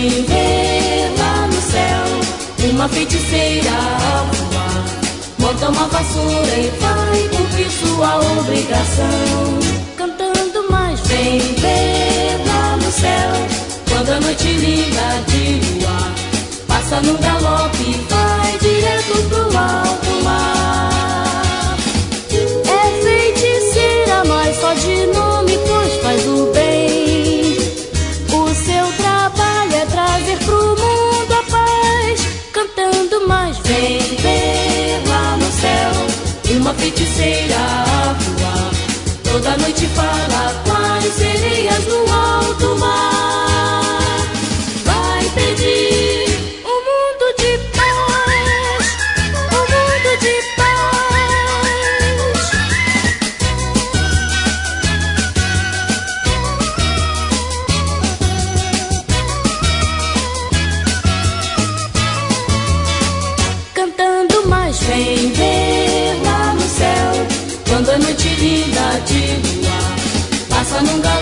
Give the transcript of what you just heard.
vem ver lá no céu uma feiticeira a voar. Monta uma vassoura e vai cumprir sua obrigação. Cantando mais vem ver lá no céu, quando a noite linda de luar passa no galope e vai direto pro alto mar. É feiticeira, mas só de nome, pois faz o bem. O seu trabalho é trazer pro mundo a paz. Cantando mais vem ver lá no céu uma feiticeira a voar. Toda noite fala com as sereias no alto mar. Vai pedir um mundo de paz, um mundo de paz. Cantando mais vem ver lá no céu, quando a noite linda de luar passa num